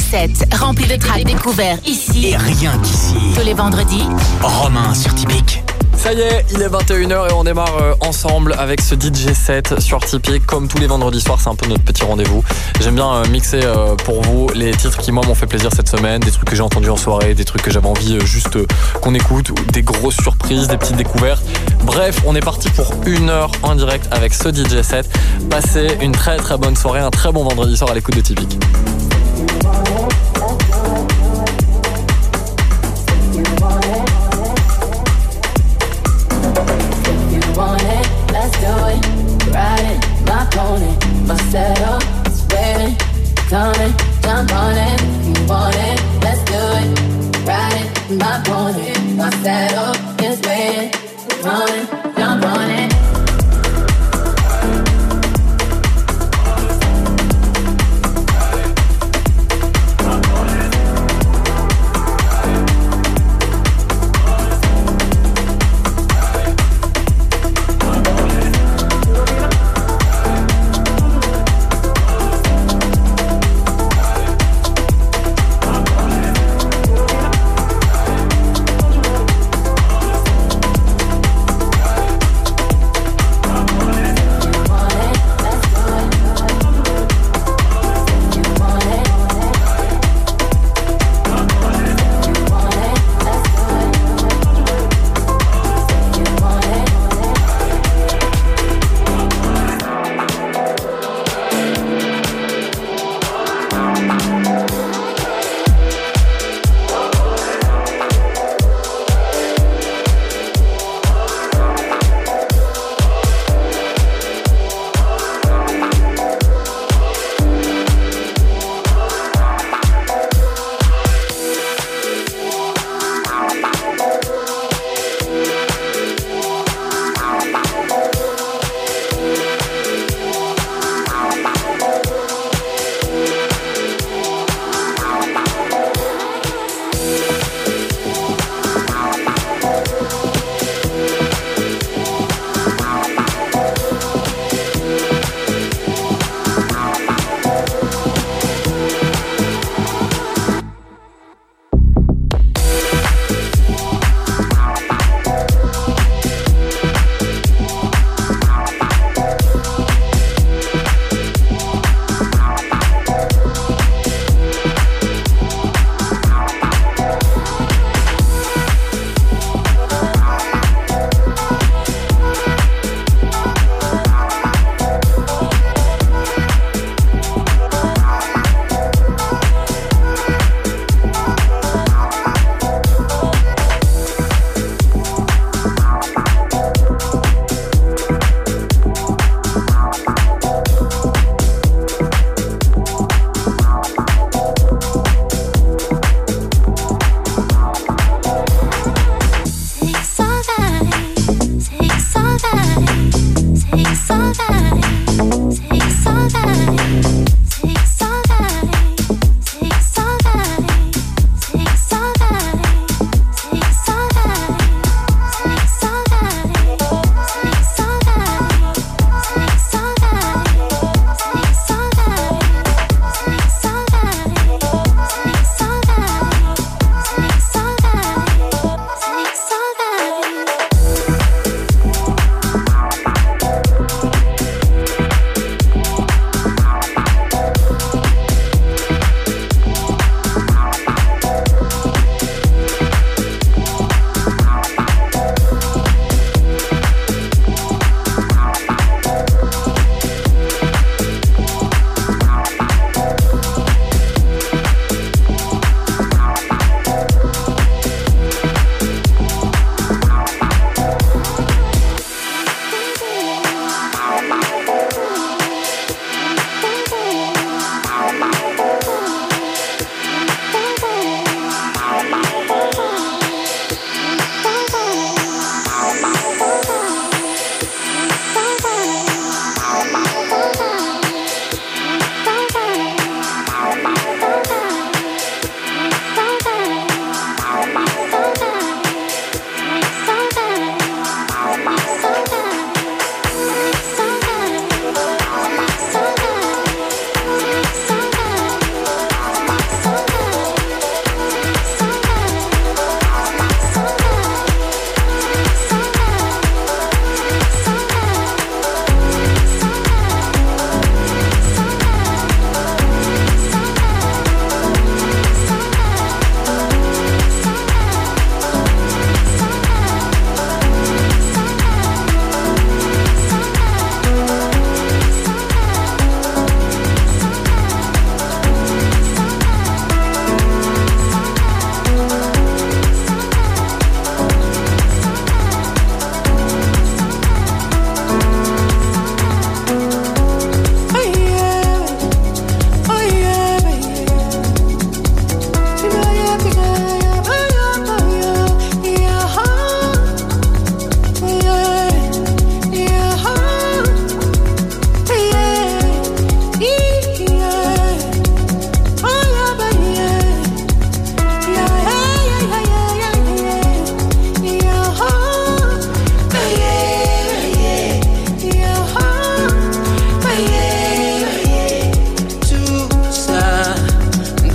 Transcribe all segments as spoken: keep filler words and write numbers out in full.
sept, rempli de tracks découverts ici et rien qu'ici. Tous les vendredis, Romain sur Typique. Ça y est, il est vingt et une heures et on démarre ensemble avec ce D J set sur Typique. Comme tous les vendredis soirs, c'est un peu notre petit rendez-vous. J'aime bien mixer pour vous les titres qui moi m'ont fait plaisir cette semaine, des trucs que j'ai entendus en soirée, des trucs que j'avais envie juste qu'on écoute, des grosses surprises, des petites découvertes. Bref, on est parti pour une heure en direct avec ce D J set. Passez une très très bonne soirée, un très bon vendredi soir à l'écoute de Typique. Want it, let's do it. Ride it, my pony, my saddle is waiting, coming, jump on it. You want it, let's do it. Ride it, my pony, my saddle is waiting, coming, jump on it.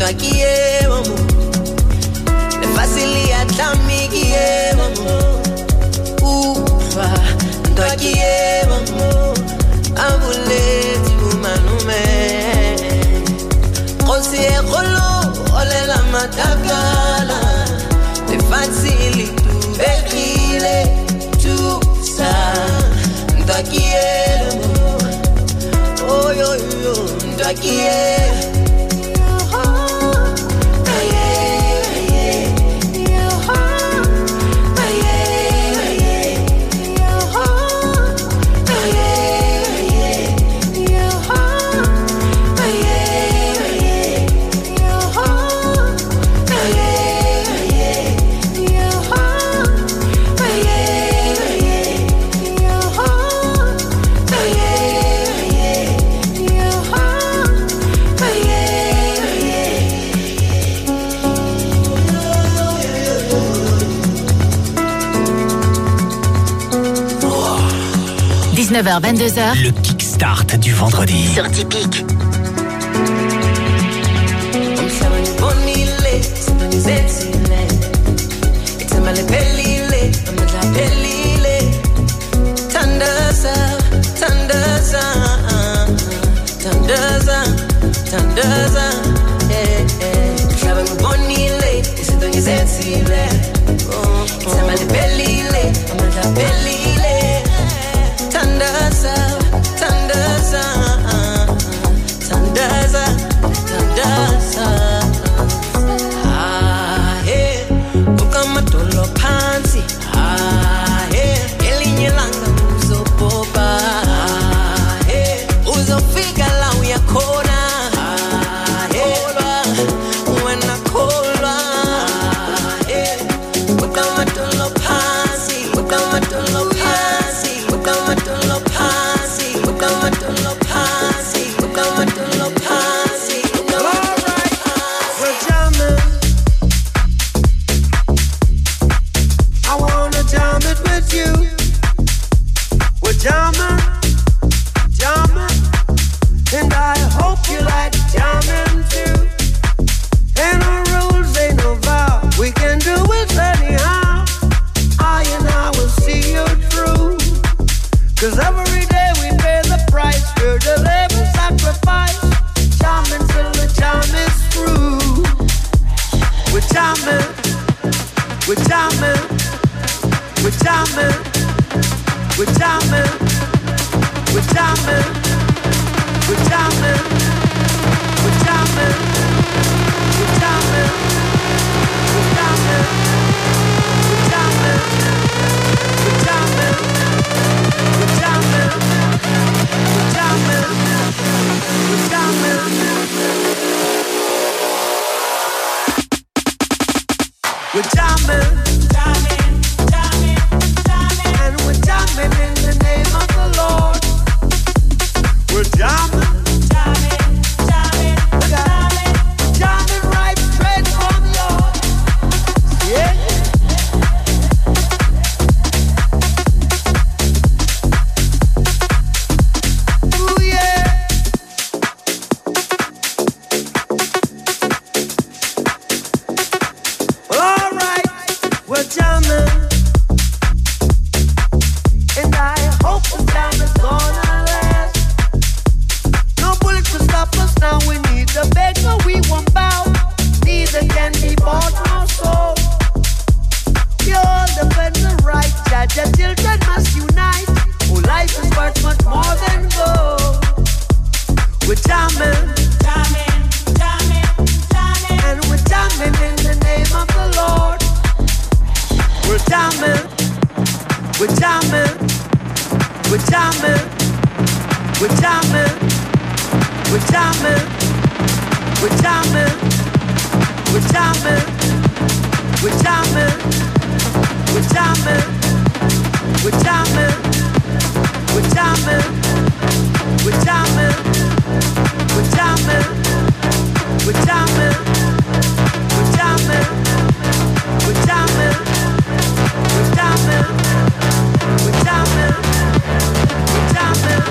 Mtwakie mamu Le fasili atlamikie mamu Ufa Mtwakie mamu Abuleti bumanume Kosi e kolo Ole la matakala Le fasili tu bekile Tu sa Mtwakie mamu Oh yo yo Mtwakie dix-neuf heures vingt-deux heures. Le kickstart du vendredi. Sur Typique. Tandaza, tandaza, tandaza, tandaza. Ah, hey, ukama tolo pansi. Ah, hey, elinye langa uzo popa. Ah, hey, uzo fika la uya kona. Ah, hey, uena kola. Ah, hey, ukama tolo pansi, ukama tolo pansi.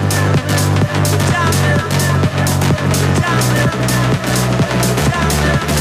We're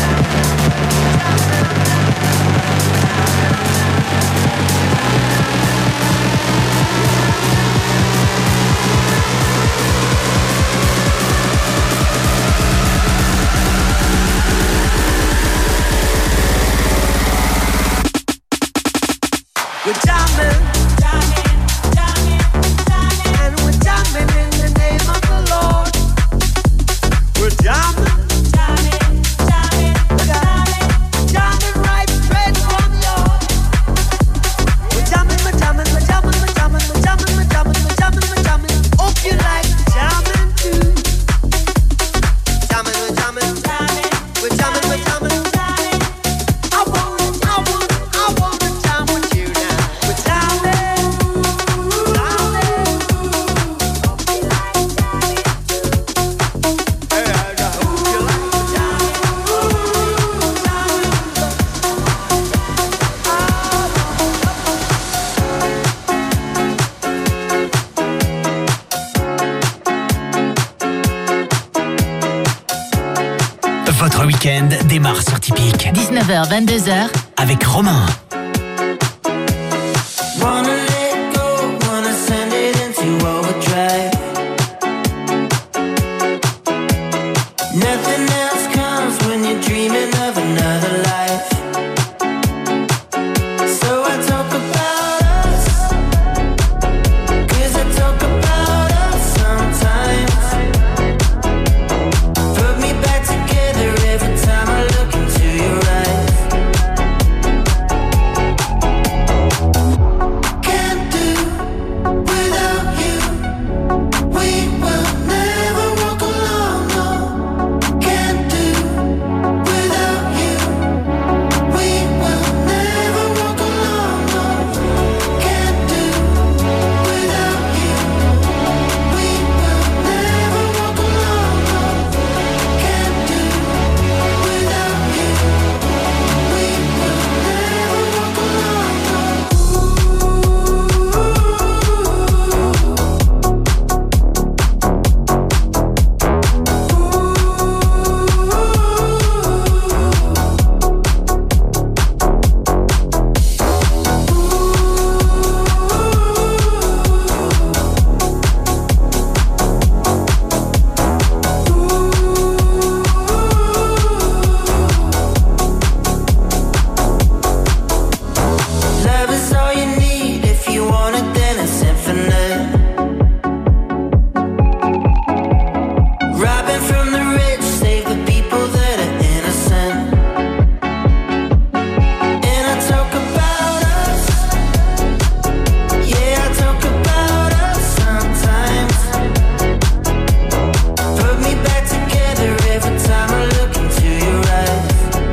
Votre week-end démarre sur Typique. dix-neuf heures, vingt-deux heures. Avec Romain. Wanna let go, wanna send it into overdrive. Nothing else comes when you're dreaming of another life. So I talk about us, 'cause I talk about us sometimes. Put me back together every time I look into your eyes. Can't do without you. We will never walk alone, no. Can't do without you. We will never walk alone, no. Can't do without you. We will never walk alone, no. Can't do without you. We will never walk alone, no. Love is all you need. If you want it, then it's infinite. Robbing from the rich, save the people that are innocent. And I talk about us. Yeah, I talk about us sometimes. Put me back together every time I look into your eyes.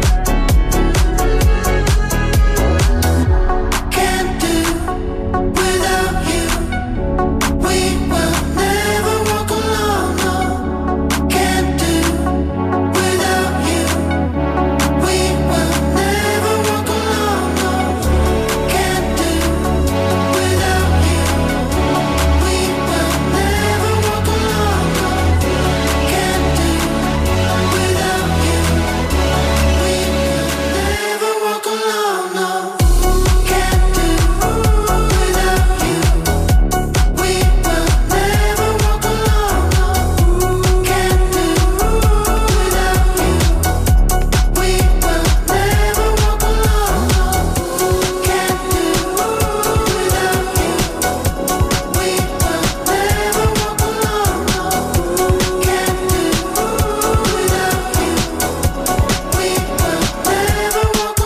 Can't do without you. We will never walk alone, no. Can't do without you. We will never walk alone, no. Can't do without you. We will never walk alone, no. Can't do without you. We will never walk alone, no. Can't do without you. We will never walk alone, no. Can't do without you. We will never walk alone, no. Can't do without you. We will never walk alone, no. Can't do without you. We will never walk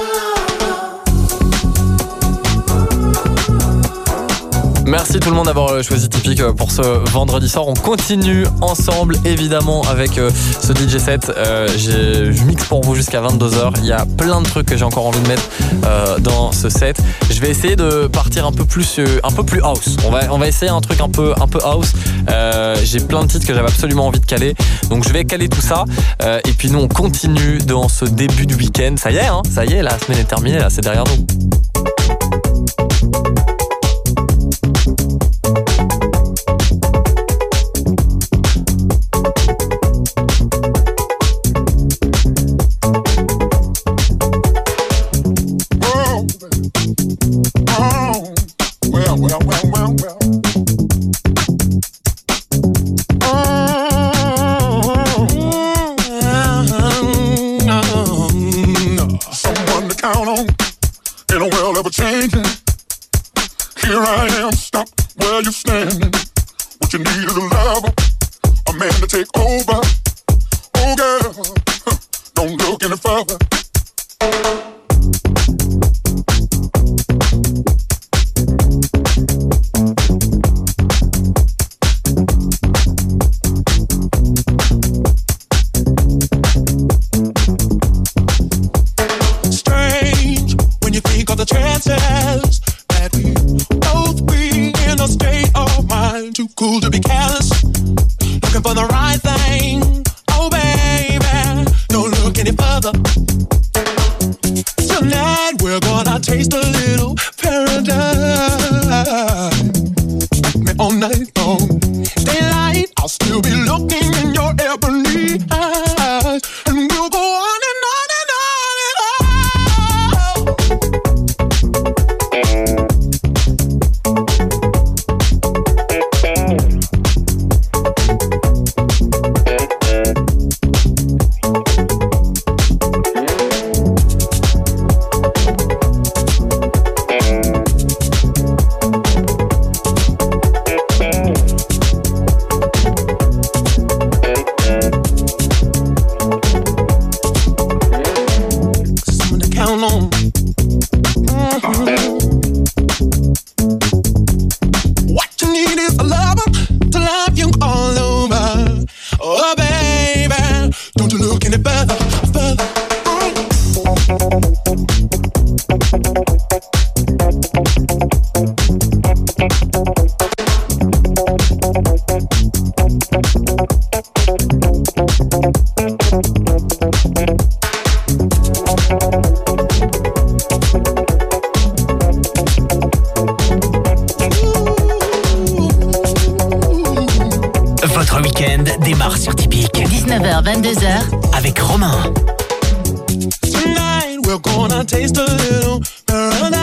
alone, no. Merci tout le monde d'avoir choisi Typique pour ce vendredi soir. On continue ensemble évidemment avec euh, ce D J set. Euh, j'ai- je mixe pour vous jusqu'à vingt-deux heures. Il y a plein de trucs que j'ai encore envie de mettre euh, dans ce set. Je vais essayer de partir un peu plus, euh, un peu plus house. On va, on va essayer un truc un peu, un peu house. Euh, j'ai plein de titres que j'avais absolument envie de caler. Donc je vais caler tout ça. Euh, et puis nous on continue dans ce début de week-end. Ça y est, hein, ça y est, la semaine est terminée, là, c'est derrière nous. Well, well, well, well, well. Someone to count on in a world ever changing. Here I am, stop where you're standing. What you need is a lover, a man to take over. Oh girl, huh, don't look any further. Strange when you think of the chances that we both be in a state of mind too cool to be careless, looking for the right thing. Oh baby, don't look any further. Tonight we're gonna taste a little paradise. Me all night long, daylight, I'll still be looking in your ebony eyes, and we'll go on Votre week-end démarre sur Typique. dix-neuf heures, vingt-deux heures. Avec Romain. Tonight we're gonna taste a little paradise.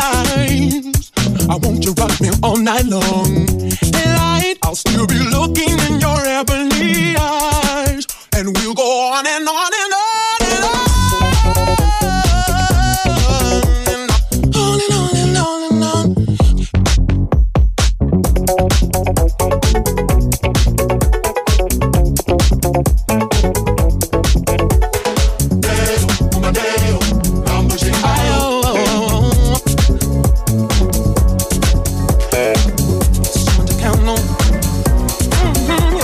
I want you to rock me all night long. Daylight, I'll still be looking in your ebony eyes, and we'll go on and on and on and on. On and on and on and on. Someone to count on. Mm-hmm.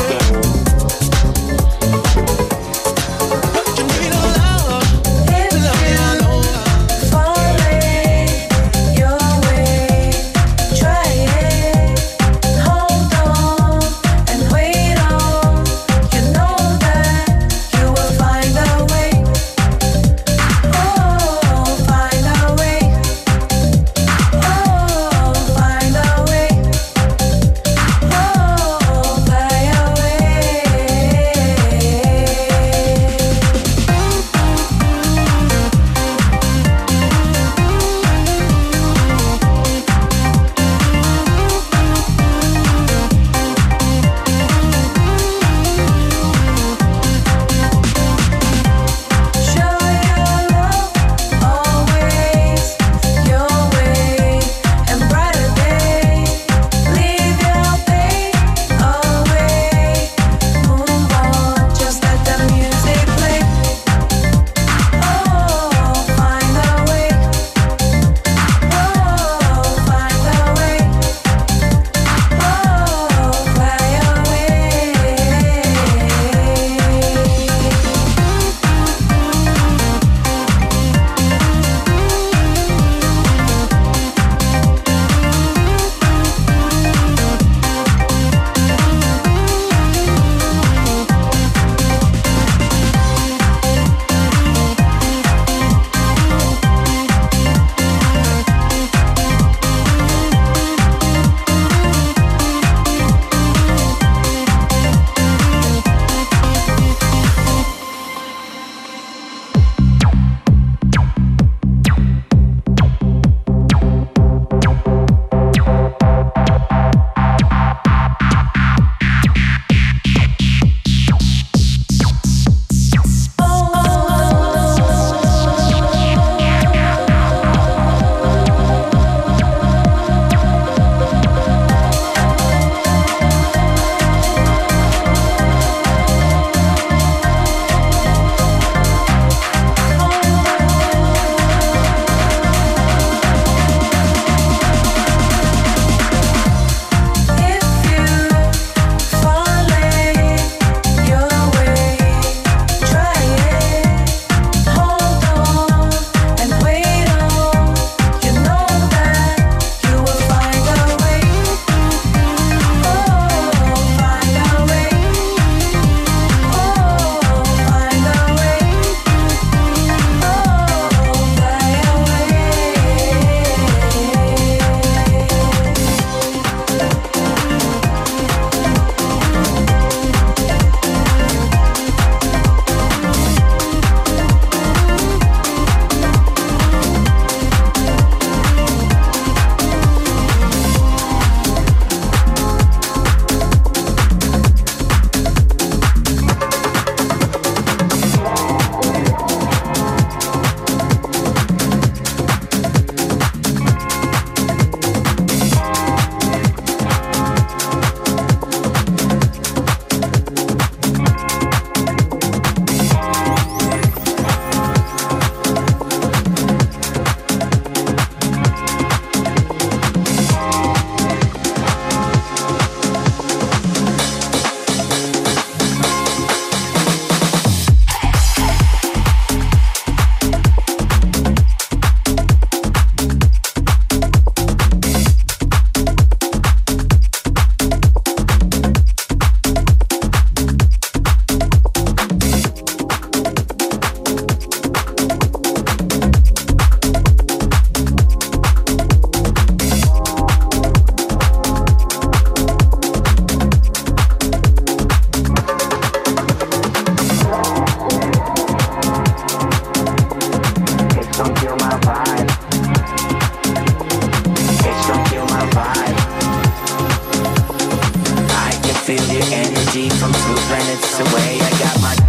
energy from two planets away. I got my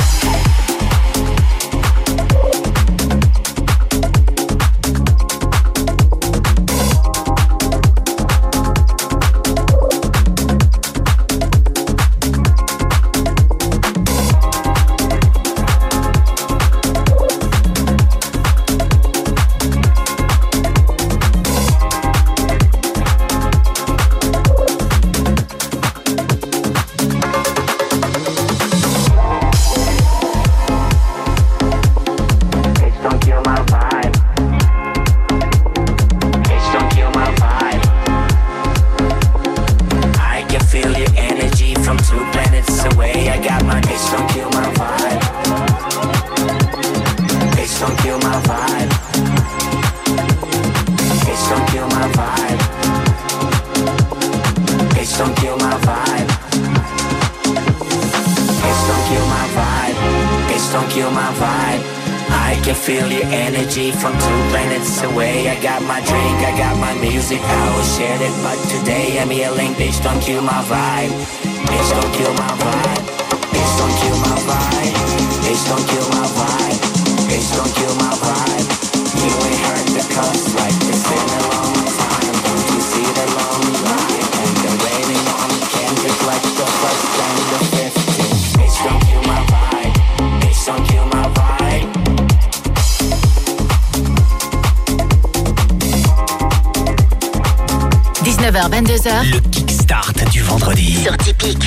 dix-neuf heures vingt-deux heures. Le kickstart du vendredi. Sur Typique.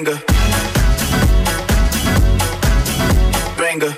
Banger. Banger.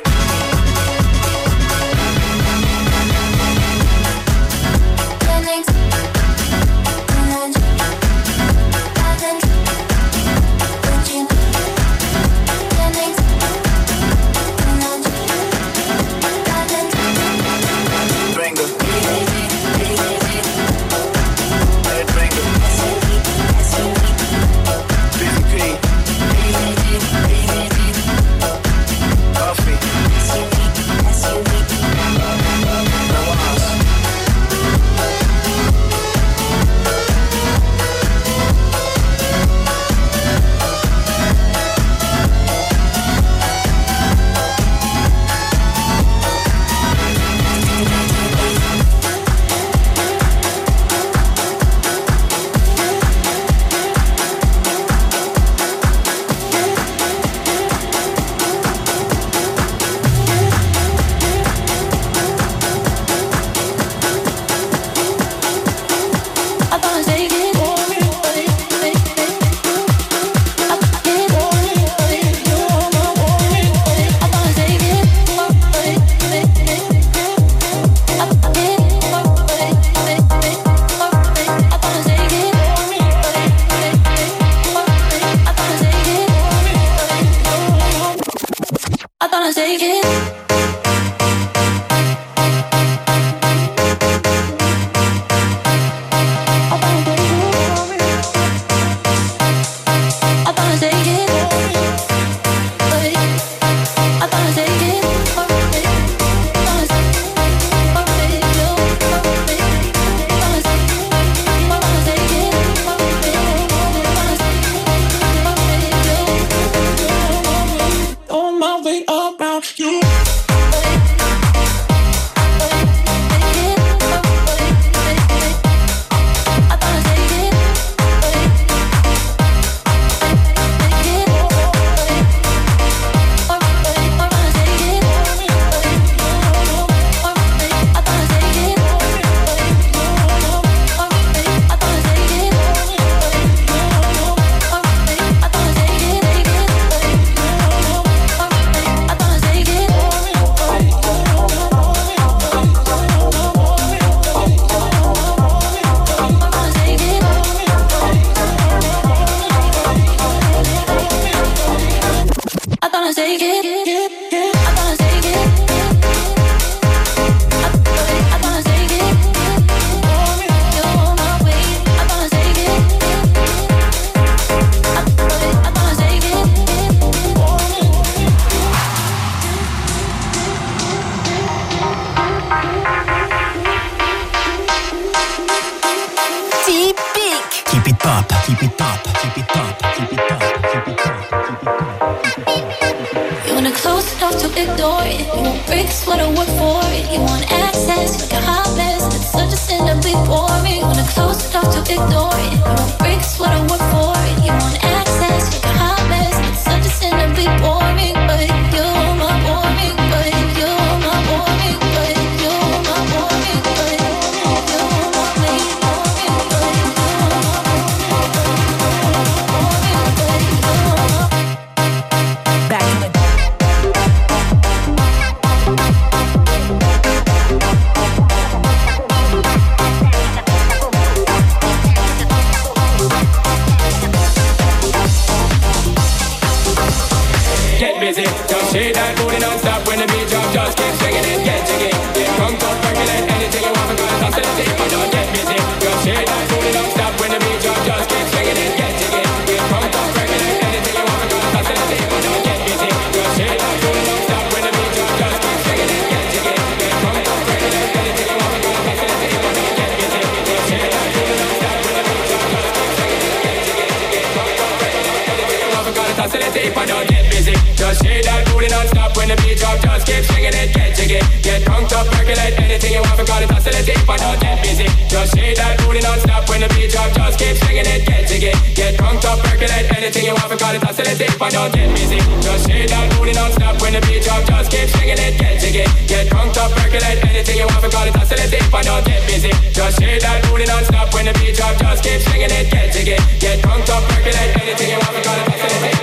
Just shake that booty non-stop when the beat drop. Just keep swinging it, get jiggy. Get drunk up, percolate anything you want, because it's oscillating.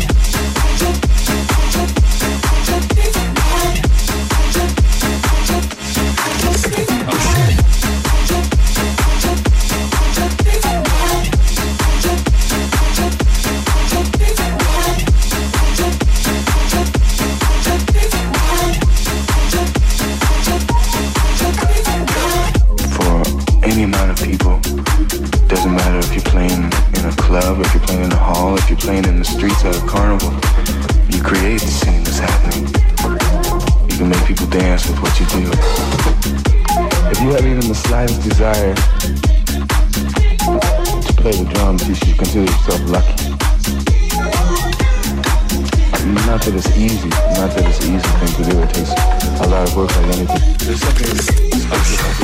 crowd of people. Doesn't matter if you're playing in a club, if you're playing in a hall, if you're playing in the streets at a carnival. You create the scene that's happening. You can make people dance with what you do. If you have even the slightest desire to play the drums, you should consider yourself lucky. Not that it's easy, not that it's an easy thing to do. It takes a lot of work like anything. There's something special about it.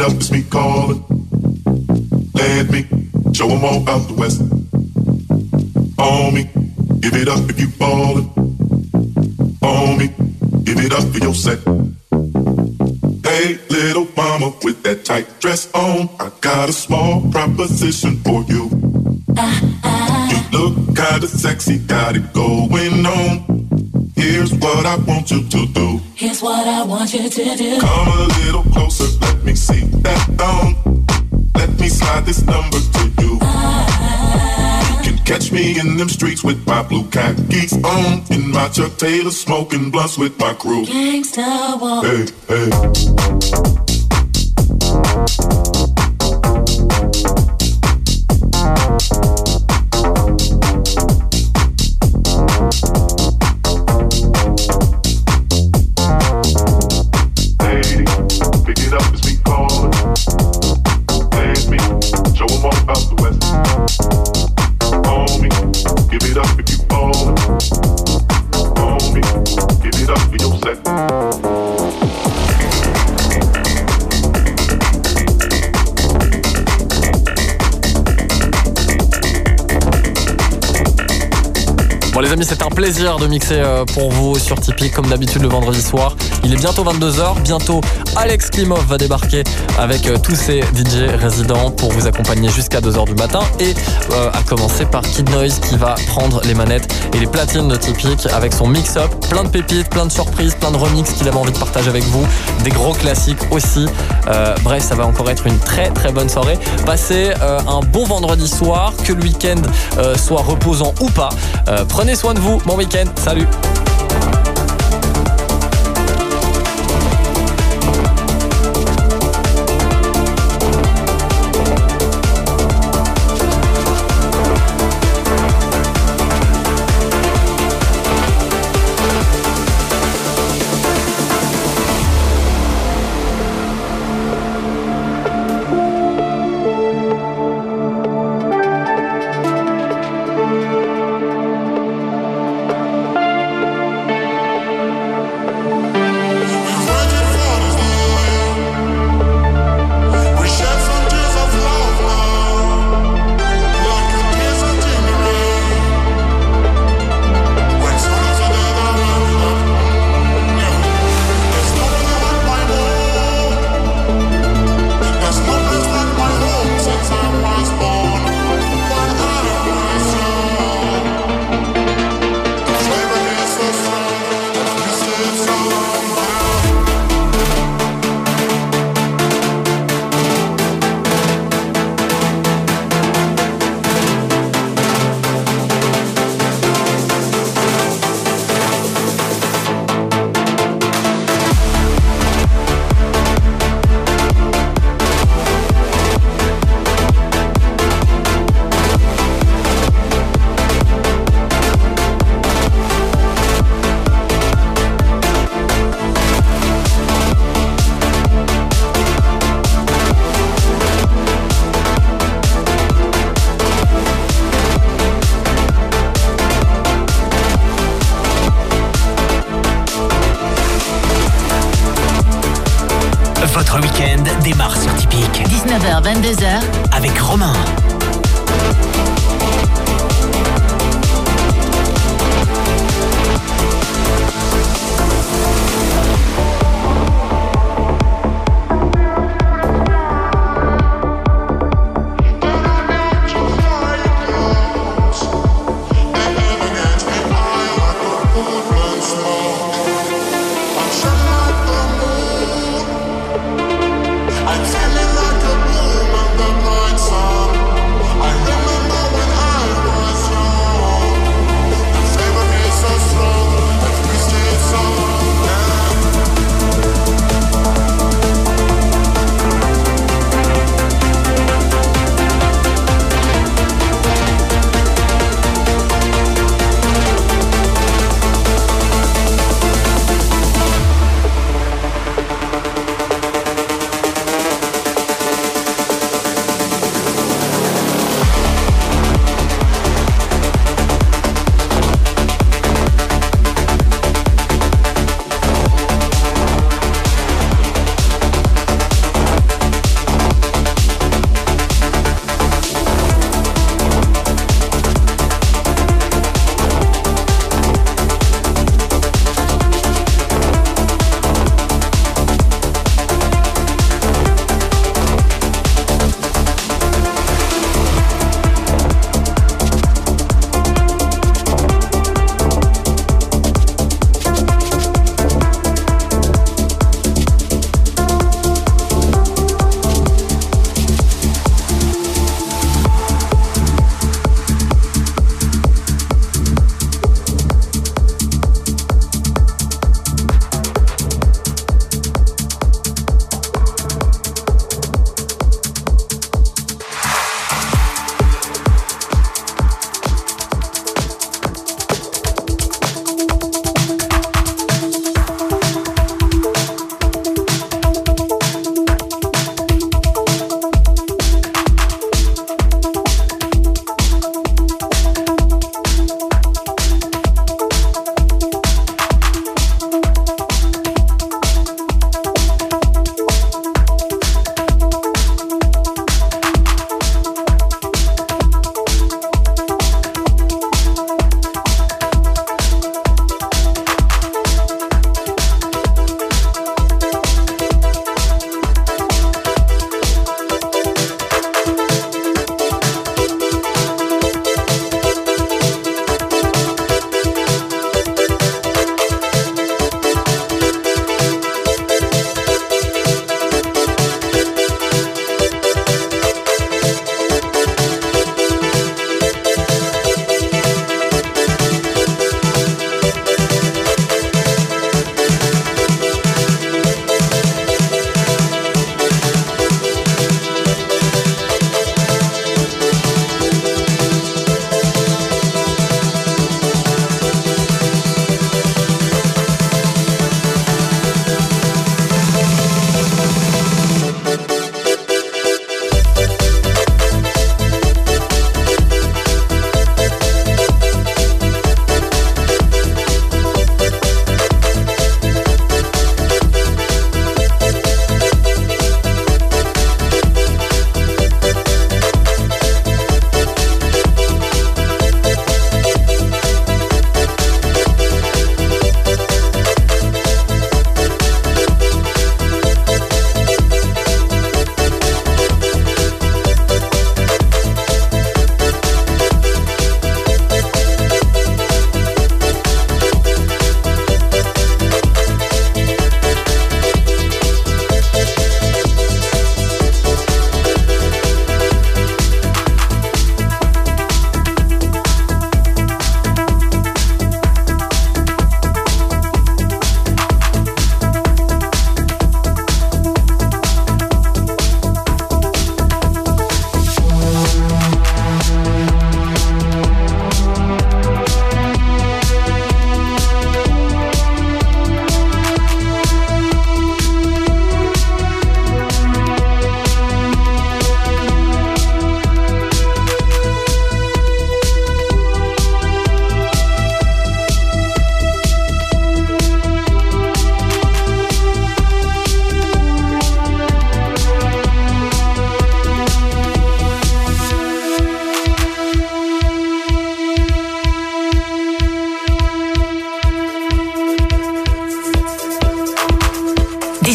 up, it's me calling. Let me show them all out the west. On me, give it up if you ballin'. On me, give it up for your set. Hey, little mama with that tight dress on, I got a small proposition for you. You look kinda sexy, got it going on. Here's what I want you to do. Here's what I want you to do. Come a little closer, let me see that thong. Let me slide this number to you. You can catch me in them streets with my blue khakis on, in my Chuck Taylor, smoking blunts with my crew. Gangsta walk. Hey, hey. Bon les amis, c'est un plaisir de mixer pour vous sur Tipeee comme d'habitude le vendredi soir. Il est bientôt vingt-deux heures, bientôt Alex Klimov va débarquer avec tous ses D J résidents pour vous accompagner jusqu'à deux heures du matin et euh, à commencer par Kid Noise qui va prendre les manettes et les platines de Tipeee avec son mix-up, plein de pépites, plein de surprises, plein de remixes qu'il avait envie de partager avec vous, des gros classiques aussi. Euh, bref, ça va encore être une très très bonne soirée. Passez euh, un bon vendredi soir, que le week-end euh, soit reposant ou pas. Euh, prenez soin de vous, bon week-end, salut. Votre week-end démarre sur Typique. dix-neuf heures vingt-deux heures avec Romain. I'm feeling like a boom in the night sun. I remember when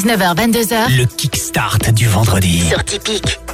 dix-neuf heures vingt-deux heures. Le kickstart du vendredi. Sur Typique.